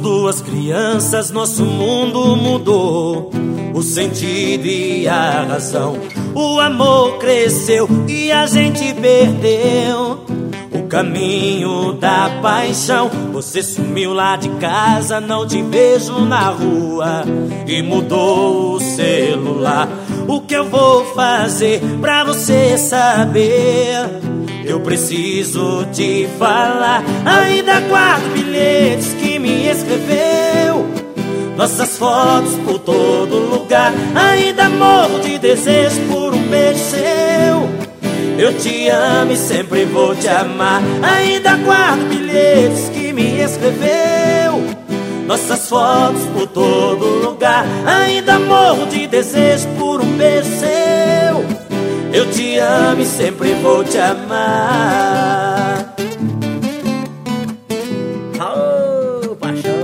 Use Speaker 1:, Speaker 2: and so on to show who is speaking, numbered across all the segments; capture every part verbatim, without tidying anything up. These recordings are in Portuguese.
Speaker 1: duas crianças, nosso mundo mudou, o sentido e a razão. O amor cresceu e a gente perdeu o caminho da paixão. Você sumiu lá de casa, não te vejo na rua, e mudou o celular. O que eu vou fazer pra você saber? Eu preciso te falar. Ainda guardo bilhetes que me escreveu, nossas fotos por todo lugar. Ainda morro de desejo por um beijo seu. Eu te amo e sempre vou te amar. Ainda guardo bilhetes que me escreveu, nossas fotos por todo lugar. Ainda morro de desejo por um beijo seu. Eu te amo e sempre vou te amar. Oh, paixão.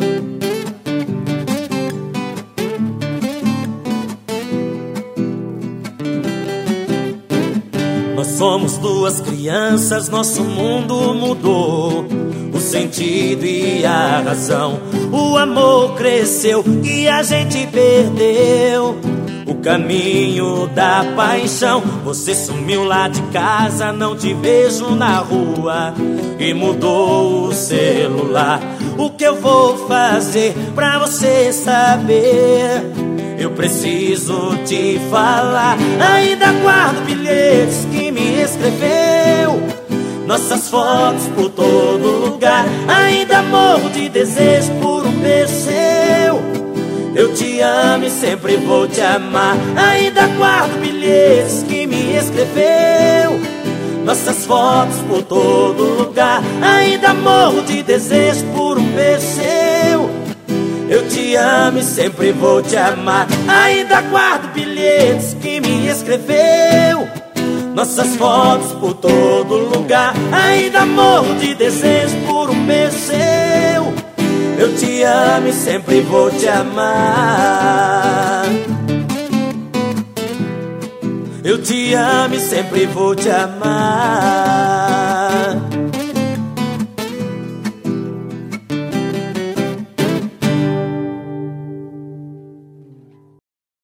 Speaker 1: Nós somos duas crianças, nosso mundo mudou, o sentido e a razão. O amor cresceu e a gente perdeu o caminho da paixão. Você sumiu lá de casa, não te vejo na rua, e mudou o celular. O que eu vou fazer pra você saber? Eu preciso te falar. Ainda guardo bilhetes que me escreveu, nossas fotos por todo lugar. Ainda morro de desejo por um beijo seu. Eu te amo e sempre vou te amar. Ainda guardo bilhetes que me escreveu, nossas fotos por todo lugar. Ainda morro de desejo por um beijo seu. Eu te amo e sempre vou te amar. Ainda guardo bilhetes que me escreveu, nossas fotos por todo lugar. Ainda morro de desejo por um beijo seu. Eu te amo e sempre vou te amar. Eu te amo e sempre vou te amar.